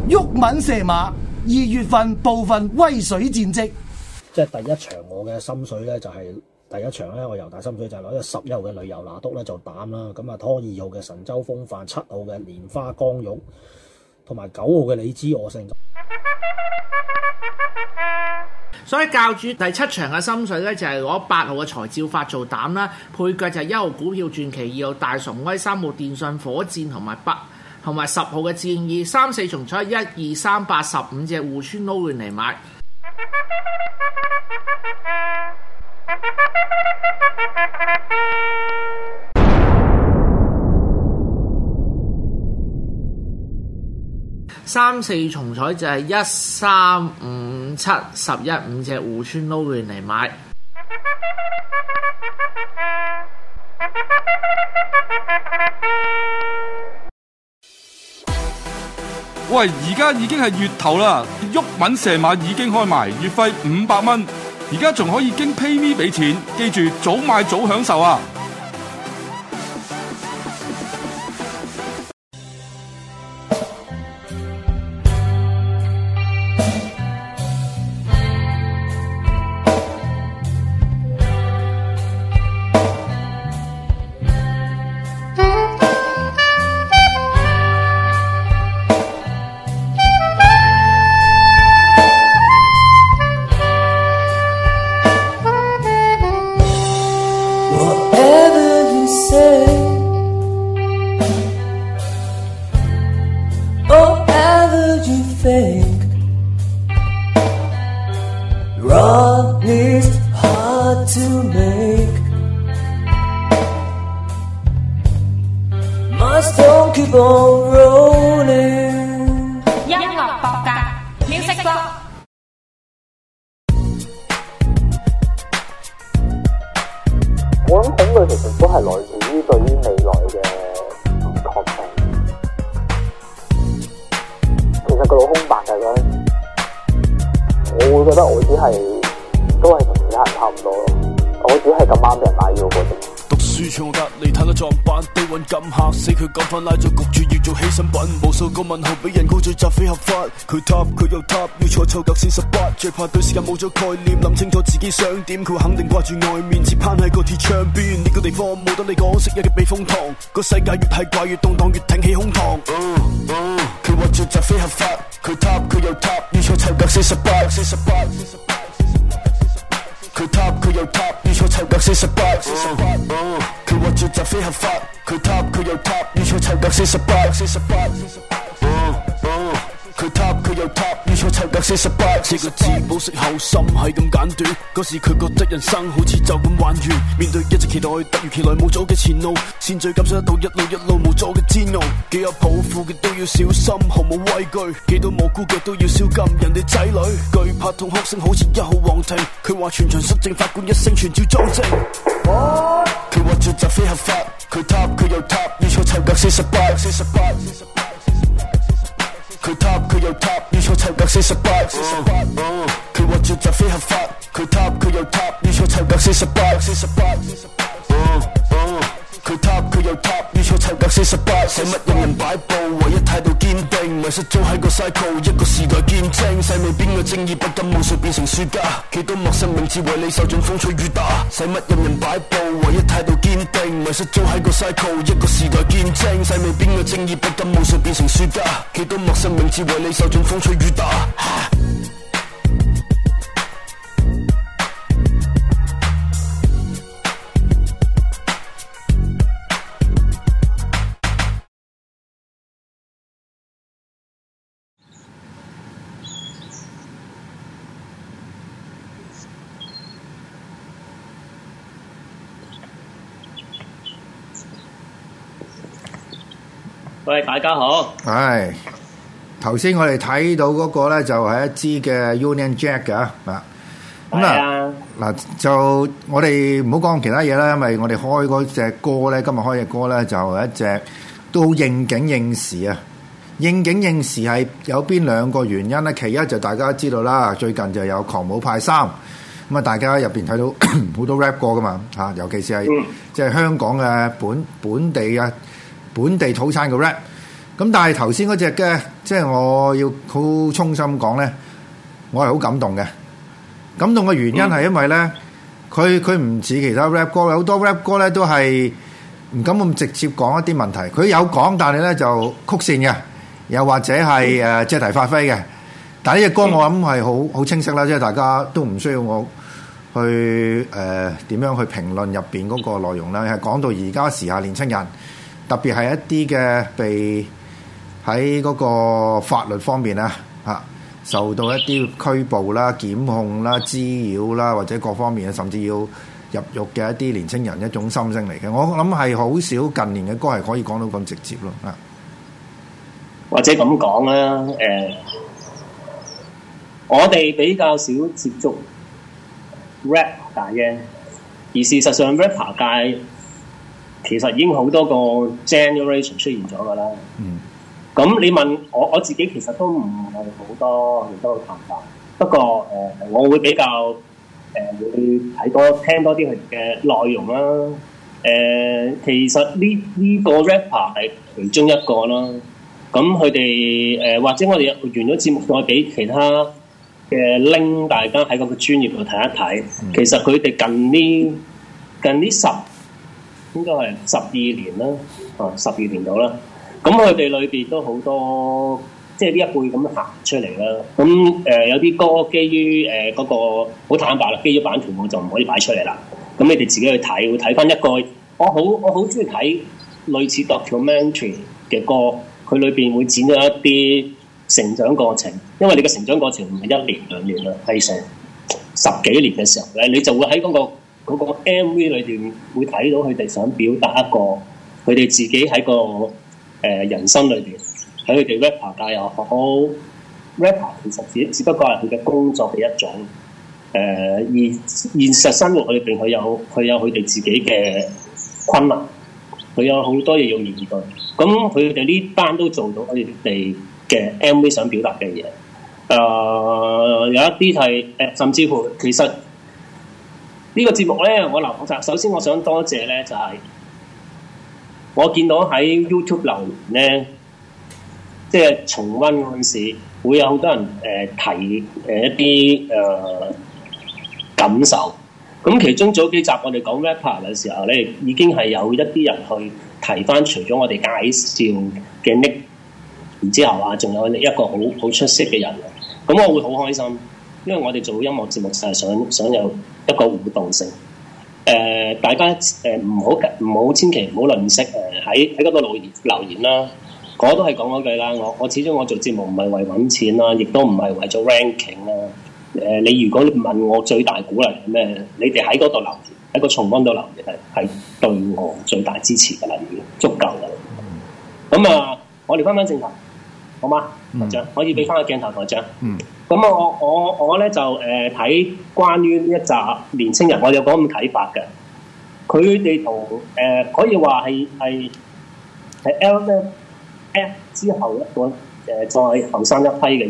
毓民射馬2月份部分威水戰績。 即係第一場我嘅心水咧，就係第一場咧，我由大心水就攞咗11號嘅旅遊拿督咧就膽啦，咁啊拖2號嘅神州風範、7號嘅蓮花光玉，同埋9號嘅你知我勝。 所以教主第7場嘅心水咧就係攞8號嘅財照法做膽啦，配腳就係1號股票傳奇、2號大崇威、3號電信火箭同埋10號嘅戰意，3、4重彩1、2、3、8、15隻互村撈亂嚟買。3、4重彩就係1、3、5、7、11 5隻互村撈亂嚟買。 喂，而家已經係月頭啦，毓民射馬已經開埋，月費500蚊，而家仲可以經 PayMe 俾錢，記住早買早享受啊！ 我諗恐懼其實都係來自於對於未來嘅唔確定。其實個腦空白嘅嗰陣時，我會覺得我只係都係同其他人差唔多咯。我只係咁啱俾人拉咗嗰隻。 讀書從隔離睇到撞板，地運咁嚇死佢咁快拉咗焗住要做犧牲品，無數個問號俾人高追責非合法，佢塔佢又塔，要錯湊夠先18，最怕對時間冇咗概念，諗清楚自己想點，佢肯定掛住外面，只攀喺個鐵窗邊，呢個地方冇得你講，昔日嘅避風塘，個世界越係怪越動盪，越挺起胸膛。佢話做責非合法，佢塔佢又塔，要錯湊夠48。佢塔佢又塔，要錯湊夠48。佢話做責非合法，佢塔佢又塔，要錯湊夠48。佢塔佢又塔，要錯湊夠48。4個字保釋後心係咁簡短，嗰時佢覺得人生好似就咁玩完，面對一直期待突如其來冇咗嘅前路，先最感受得到一路無助嘅煎熬，幾有抱負嘅都要小心，毫無畏懼，幾多無辜嘅都要小禁人哋仔女，懼怕痛哭聲好似1號皇庭，佢話全場失證，法官一聲傳召裝證。佢話做責非合法，佢塔佢又塔，要錯湊夠48。佢塔佢又塔，要錯湊夠48。佢話做責非合法，佢塔佢又塔，要錯湊夠48。佢塔佢又塔，要錯湊夠48。使乜任人擺佈，唯一態度堅定，迷失咗喺個 cycle， 一個時代見證，世未邊個正義不甘無數變成輸家，幾多陌生名字為你受盡風吹雨打。使乜任人擺佈，唯一態度堅定，迷失咗喺個 cycle， 一個時代見證，世未邊個正義不甘無數變成輸家，幾多陌生名字為你受盡風吹雨打。 喂，大家好。 係頭先我哋睇到嗰個咧，就係一支嘅 Union Jack 㗎嗱。咁啊嗱，就我哋唔好講其他嘢啦，因為我哋開嗰隻歌咧，今日開嘅歌咧就係一隻都應景應時啊！應景應時係有邊兩個原因咧？其一就大家知道啦，最近就有狂舞派3咁啊，大家入邊睇到好多 rap 歌噶嘛嚇，尤其是係即係香港嘅本地土產嘅 rap。 咁但係頭先嗰隻嘅，即係我要好衷心講咧，我係好感動嘅。感動嘅原因係因為咧，佢唔似其他 rap 歌，好多 rap 歌咧都係唔敢咁直接講一啲問題。佢有講，但係咧就曲線嘅，又或者係借題發揮嘅。但係呢隻歌我諗係好清晰啦，即係大家都唔需要我去點樣去評論入邊嗰個內容啦。係講到而家時下年青人，特別係一啲嘅被喺嗰個法律方面啊嚇受到一啲拘捕啦、檢控啦、滋擾啦，或者各方面甚至要入獄嘅一啲年青人一種心聲嚟嘅。我諗係好少近年嘅歌係可以講到咁直接咯啊！ 或者咁講啦，我哋比較少接觸 rap 界嘅，而事實上 rapper 界其實已經好多個 generation 出現咗噶啦。咁你問我自己其實都唔係好多談法，不過我會比較會睇聽多啲佢嘅內容啦。其實呢個 rapper 係其中一個啦。咁佢哋或者我哋完咗節目再俾其他嘅 link 大家喺嗰個專頁度睇一睇。其實佢哋近呢應該係12年啦，12年到啦。咁佢哋裏邊都好多，即係呢一輩咁行出嚟啦。咁有啲歌基於嗰個好坦白啦，基於版權我就唔可以擺出嚟啦。咁你哋自己去睇，會睇翻一個我好中意睇類似 documentary 嘅歌，佢裏邊會剪咗一啲成長過程。因為你嘅成長過程唔係1年2年啦，係成10幾年嘅時候咧，你就會喺嗰個 MV 裏邊會睇到佢哋想表達一個佢哋自己喺個人生裏邊，喺佢哋 rapper 界又好 rapper 其實只不過係佢嘅工作嘅一種。而現實生活裏邊佢有佢哋自己嘅困難，佢有好多嘢要面對。咁佢哋呢班都做到佢哋嘅 MV 想表達嘅嘢。有一啲係甚至乎其實呢個節目咧，我首先我想多謝咧，就係我見到喺 YouTube 留言咧，即係重溫嗰陣時，會有好多人提一啲感受。咁其中早幾集我哋講 rapper 嘅時候咧，已經係有一啲人去提翻，除咗我哋介紹嘅 Nick， 然之後仲有一個好出色嘅人。咁我會好開心，因為我哋做音樂節目就係想有一個互動性。大家唔好千祈唔好吝嗇喺嗰度留言啦。我都係講嗰句啦，我始終我做節目唔係為揾錢啦，亦都唔係為咗 ranking 啦。你如果問我最大鼓勵係咩？你哋喺嗰度留言，喺個重溫度留言係對我最大支持嘅啦，已經足夠嘅。咁我哋翻正題，好嗎？台長可以俾翻個鏡頭台長。咁我咧就睇關於呢一集年青人，我有講咁睇法嘅。佢哋同可以話係 LF 之後一個再後生一批嘅。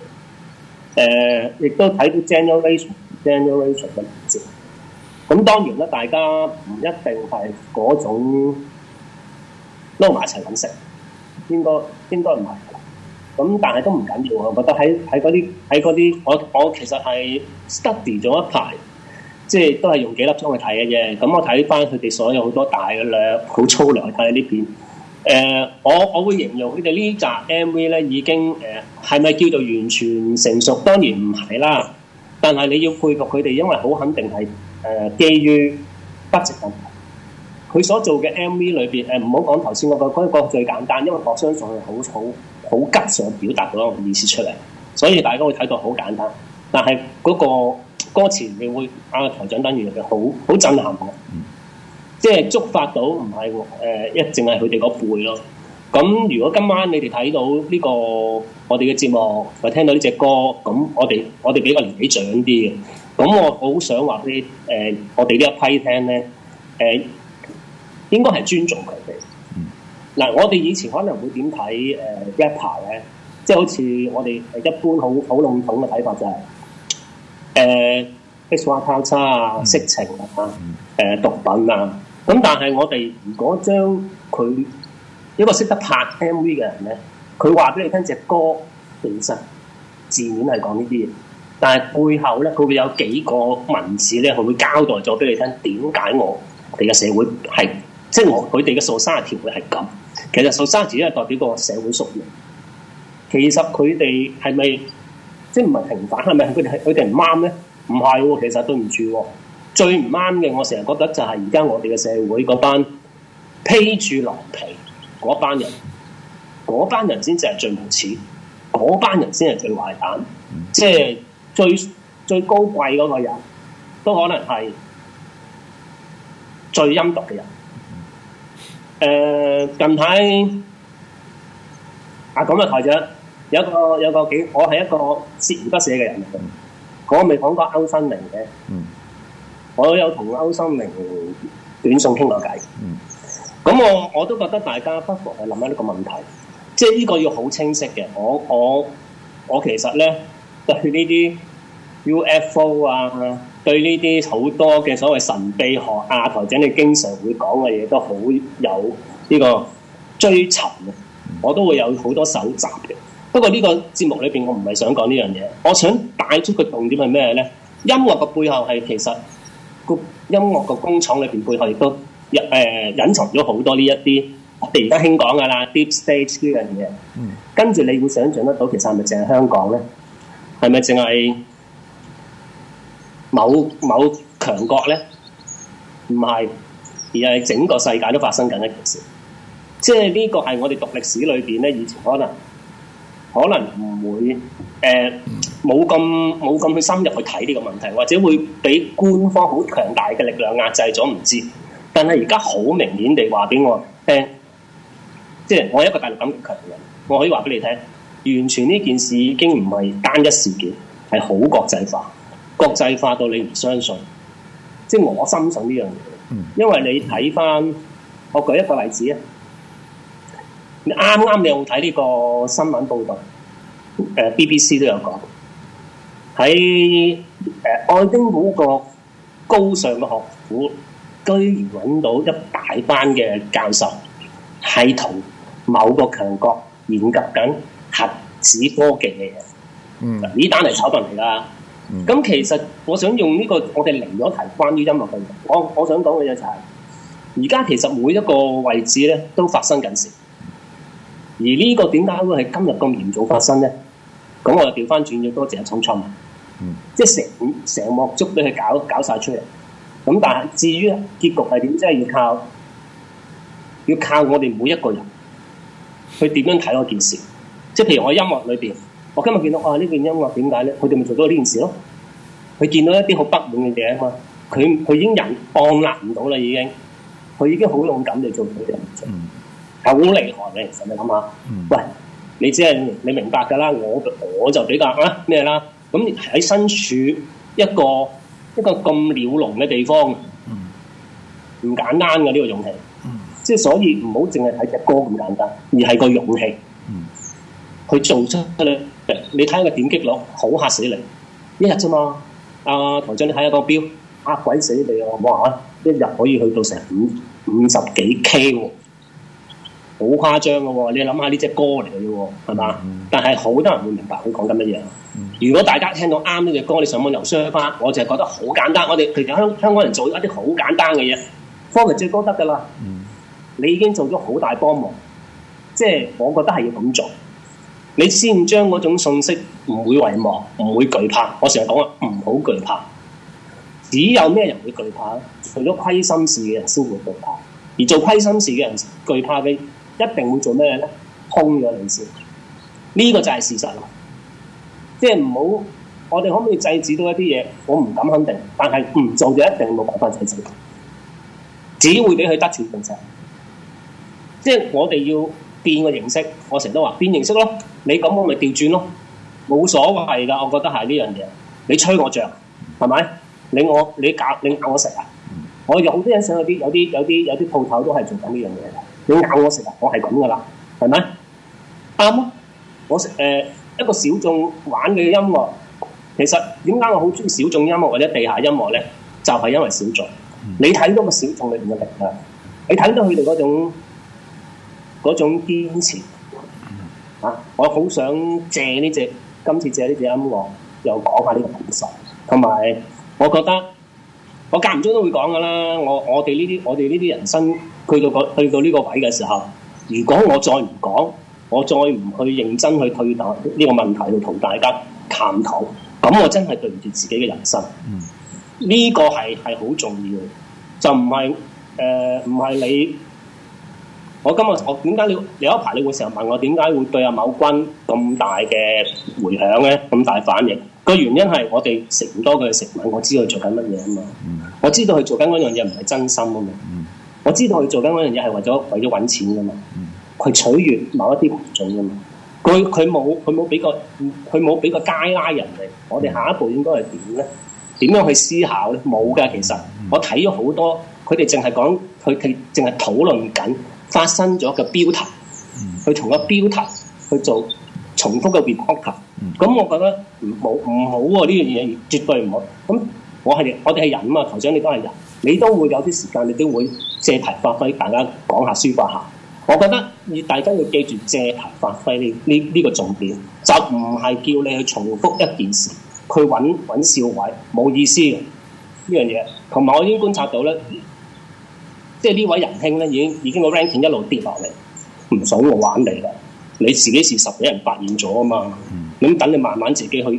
亦都睇到 generation 嘅名字。咁當然啦，大家唔一定係嗰種撈埋一齊揾食，應該唔係。咁但係都唔緊要，我覺得喺嗰啲，我其實係 study 咗一排，即係都係用幾粒鐘去睇嘅啫。咁我睇翻佢哋所有好多大嘅量，好粗略去睇呢邊。我會形容佢哋呢集 MV 咧已經係咪叫做完全成熟？當然唔係啦，但係你要佩服佢哋，因為好肯定係基於 budget 問題。佢所做嘅 MV 裏邊唔好講頭先嗰個最簡單，因為我相信係好急想表達嗰個意思出嚟，所以大家會睇到好簡單。但係嗰個歌詞你會台長等於好震撼嘅。即係觸發到唔係一淨係佢哋嗰輩咯。咁如果今晚你哋睇到呢個我哋嘅節目，或聽到呢隻歌，咁我哋比較年紀長啲嘅，咁我好想話俾我哋呢一批聽咧，應該係尊重佢哋。嗱，我哋以前可能會點睇rapper 咧，即係好似我哋一般好籠統嘅睇法就係X 花交叉啊、色情啊、毒品啊。咁但係我哋如果將佢一個識得拍 MV 嘅人咧，佢話俾你聽隻歌其實字面係講呢啲嘢，但係背後咧佢會有幾個文字咧，佢會交代咗俾你聽點解我哋嘅社會係即係佢哋嘅 society 會係咁。其實 society 係代表個社會宿命。其實佢哋係咪即係唔係平反？係咪佢哋唔啱咧？唔係喎，其實對唔住喎。最唔啱嘅，我成日覺得就係而家我哋嘅社會嗰班披住狼皮嗰班人，嗰班人先至係最無恥，嗰班人先係最壞蛋，即係最高貴嗰個人，都可能係最陰毒嘅人。近排咁啊，台長有個幾，我係一個鍥而不捨嘅人嚟嘅。我未講過歐新明嘅，我有同歐新明短信傾過偈。咁我都覺得大家不妨係諗下呢個問題，即係呢個要好清晰嘅。我其實咧對呢啲 UFO 啊，對呢啲好多嘅所謂神秘學啊，台長你經常會講嘅嘢都好有呢個追尋嘅，我都會有好多搜集嘅。不過呢個節目裏邊，我唔係想講呢樣嘢，我想帶出個重點係咩咧？音樂嘅背後係其實個音樂個工廠裏邊背後亦都隱藏咗好多呢一啲我哋而家興講噶啦 deep stage 呢樣嘢。跟住你會想象得到，其實係咪淨係香港咧？係咪淨係某強國咧？唔係，而係整個世界都發生緊一件事。即係呢個係我哋讀歷史裏邊咧，以前可能唔會冇咁去深入去睇呢個問題，或者會俾官方好強大嘅力量壓制咗，唔知。但係而家好明顯地話俾我聽，即係我係一個大陸感極強嘅人，我可以話俾你聽，完全呢件事已經唔係單一事件，係好國際化，國際化到你唔相信。即係我深信呢樣嘢，因為你睇翻，我舉一個例子啊。你啱你有睇呢個新聞報導，BBC 都有講喺愛丁堡個高尚嘅學府，居然揾到一大班嘅教授係同某個強國研究緊核子科技嘅嘢。呢單係醜聞嚟㗎。咁其實我想用呢個，我哋離咗題關於音樂嘅嘢。我想講嘅嘢就係，而家其實每一個位置咧都發生緊事。而呢個點解會係今日咁嚴重發生咧？咁我就調翻轉要多謝阿聰聰，即係成幕足俾佢搞晒出嚟。咁但係至於結局係點，即係要靠我哋每一個人去點樣睇嗰件事。即係譬如我音樂裏邊，我今日見到呢件音樂點解咧？佢哋咪做到呢件事咯。佢見到一啲好不滿嘅嘢啊嘛，佢已經人按壓唔到啦，佢已經好勇敢地做佢哋唔做。好厲害嘅，其實你諗下，喂，你明白㗎啦，我就比較咩啦，咁喺身處一個咁鳥籠嘅地方，唔簡單嘅呢個勇氣，即係所以唔好淨係睇隻歌咁簡單，而係個勇氣，去做出咧，你睇下個點擊率，好嚇死你，一日啫嘛，台長你睇下個標，嚇鬼死你啊，哇，一日可以去到成50幾 K 喎。好誇張嘅喎，你諗下呢隻歌嚟嘅喎，係嘛？但係好多人會明白佢講緊乜嘢。如果大家聽到啱呢隻歌，你上網又 search 翻，我就係覺得好簡單。我哋其實香港人做一啲好簡單嘅嘢，科技最高得㗎啦。你已經做咗好大幫忙，即係我覺得係要咁做，你先將嗰種信息唔會遺忘，唔會懼怕。我成日講啊，唔好懼怕。只有咩人會懼怕咧？除咗虧心事嘅人先會懼怕，而做虧心事嘅人懼怕嘅。一定會做咩咧？空咗你先，呢個就係事實咯。即係唔好，我哋可唔可以制止到一啲嘢？我唔敢肯定，但係唔做就一定冇辦法制止，只會俾佢得寸進尺。即係我哋要變個形式，我成日都話變形式咯。你咁我咪調轉咯，冇所謂㗎。我覺得係呢樣嘢。你吹我脹，係咪？你咬我食啊！我有好多人想有啲鋪頭都係做緊呢樣嘢。你咬我食啊！我係咁噶啦，係咪？啱啊！我食一個小眾玩嘅音樂，其實點解我好中意小眾音樂或者地下音樂咧？就係因為小眾。你睇到個小眾裏邊嘅力量，你睇到佢哋嗰種嗰種堅持啊！我好想今次借呢隻音樂又講下呢個感受，同埋我覺得我間唔中都會講噶啦。我哋呢啲人生去到呢個位嘅時候，如果我再唔講，我再唔去認真去對待呢個問題，去同大家探討，咁我真係對唔住自己嘅人生。呢個係好重要嘅，就唔係你。我點解你有一排你會成日問我點解會對阿某君咁大嘅迴響咧，咁大反應？個原因係我哋食唔多佢嘅食物，我知道佢做緊乜嘢啊嘛。我知道佢做緊嗰樣嘢唔係真心啊嘛。我知道佢做緊嗰樣嘢係為咗揾錢噶嘛。佢取悅某一啲群眾噶嘛。佢冇俾個街拉人哋。我哋下一步應該係點咧？點樣去思考咧？冇㗎，其實我睇咗好多，佢哋淨係講，佢哋淨係討論緊發生咗嘅標題，去同個標題去做重複嘅 report。咁我覺得唔好喎，呢樣嘢絕對唔好。咁我哋係人啊嘛，頭長你都係人，你都會有啲時間，你都會借題發揮，大家講下抒發下。我覺得大家要記住借題發揮呢個重點，就唔係叫你去重複一件事，去揾笑位，冇意思嘅呢樣嘢。同埋我已經觀察到咧，即係呢位仁兄咧已經個 ranking 一路跌落嚟，唔想我玩你啦。你自己事實俾人發現咗啊嘛，咁等你慢慢自己去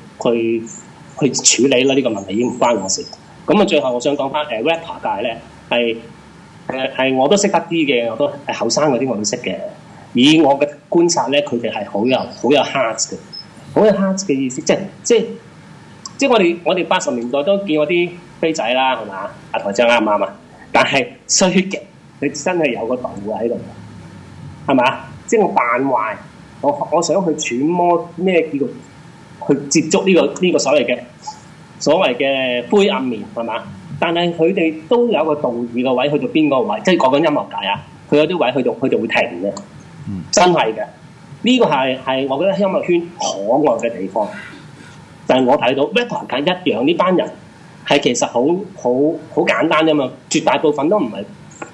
處理啦。呢個問題已經唔關我事。咁啊，最後我想講翻rapper 界咧係我都識得啲嘅，我都後生嗰啲我都識嘅。以我嘅觀察咧，佢哋係好有 heart 嘅，好有 heart 嘅意思，即係我哋80年代都見過啲飛仔啦，係嘛？阿台長啱唔啱啊？但係衰極，你真係有個度喺度，係嘛？即係我扮壞，我想去揣摩咩叫做去接觸呢個所謂嘅灰暗面，係嘛？但係佢哋都有個道義嘅位，去到邊個位？即係講緊音樂界啊，佢有啲位去到佢哋會停嘅，真係嘅。呢個係我覺得音樂圈可愛嘅地方。但係我睇到 rapper 界一樣，呢班人係其實好簡單啫嘛，絕大部分都唔係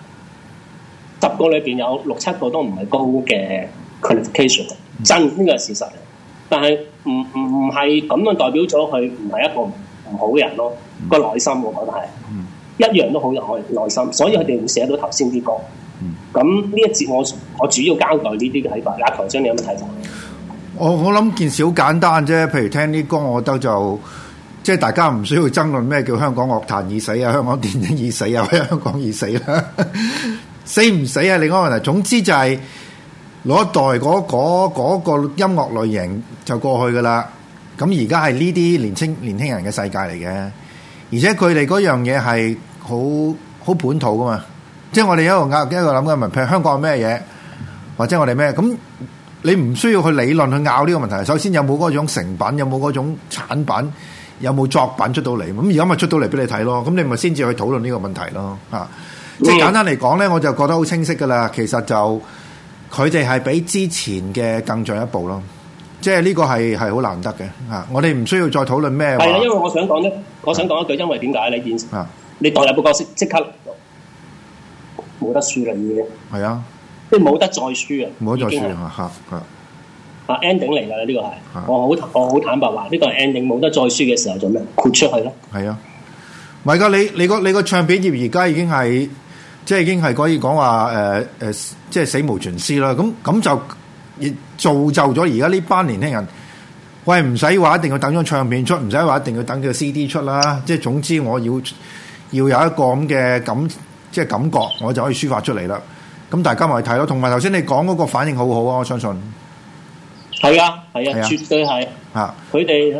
10個裏邊有6、7個都唔係高嘅 qualification， 真呢個係事實嚟。但係唔係咁樣代表咗佢唔係一個唔好嘅人咯。個內心我覺得係一樣都好有內心，所以佢哋會寫到頭先啲歌。咁呢一節我主要交代呢啲嘅睇法。阿台長你有乜睇法？ 我諗件事好簡單啫，譬如聽啲歌，我覺得就即係大家唔需要爭論咩叫香港樂壇已死啊，香港電影已死啊，或者香港已死啦。死唔死係另外一個問題。總之就係攞一代嗰個音樂類型就過去噶啦。咁而家係呢啲年輕人嘅世界嚟嘅，而且佢哋嗰樣嘢係好本土噶嘛。即係我哋一個諗嘅問題，譬如香港係咩嘢，或者我哋咩咁。你唔需要去理論去拗呢個問題。首先有冇嗰種成品，有冇嗰種產品，有冇作品出到嚟？咁而家咪出到嚟俾你睇咯。咁你咪先至去討論呢個問題咯。即係簡單嚟講咧，我就覺得好清晰噶啦。其實就佢哋係比之前嘅更進一步咯。即係呢個係好難得嘅。我哋唔需要再討論咩話。係啊，因為我想講一句，因為點解你現時你代入個角色即刻冇得輸啦已經。係啊。即係冇得再輸啊！冇得再輸啊！ending 嚟㗎啦，呢個係我好坦白話，呢個係 ending， 冇得再輸嘅時候做咩？豁出去咯！係啊，唔係㗎，你個唱片業而家已經係即係已經係可以講話即係死無全屍啦。咁就亦造就咗而家呢班年輕人，喂唔使話一定要等張唱片出，唔使話一定要等佢 CD 出啦。即係總之我要有一個咁嘅即係感覺，我就可以抒發出嚟啦。咁大家咪睇咯，同埋頭先你講嗰個反應好好啊！我相信係啊，絕對係佢哋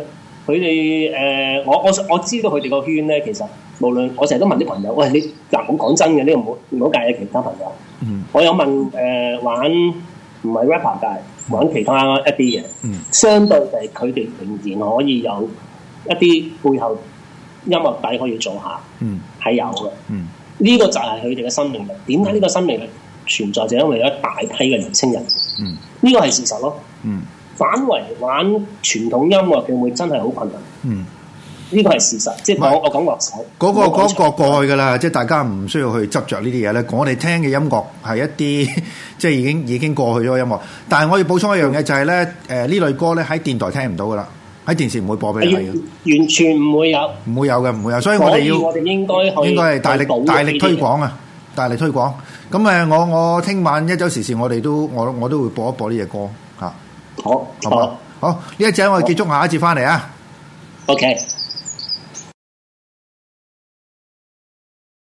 我知道佢哋個圈咧，其實無論我成日都問啲朋友，喂你嗱，我講真嘅，呢個唔好介意其他朋友。我有問玩唔係 rapper 界，玩其他一啲嘢，相對地佢哋仍然可以有一啲背後音樂底可以做下，係有嘅。呢個就係佢哋嘅生命力。點解呢個生命力存在？就因為有一大批嘅年輕人，呢個係事實咯。反為玩傳統音樂嘅會真係好困難。 呢個係事實，即係我講樂手嗰個過去㗎啦，即係大家唔需要去執着呢啲嘢咧。我哋聽嘅音樂係一啲即係已經過去咗嘅音樂，但係我要補充一樣嘢就係咧，呢類歌咧喺電台聽唔到㗎啦，喺電視唔會播俾你睇嘅，完全唔會有， 唔會有嘅，唔會有。所以我哋應該係大力推廣啊，大力推廣。咁我聽晚一週時事我都會播一播呢隻歌嚇。 好， 呢一陣我哋結束下一節翻嚟啊。 OK。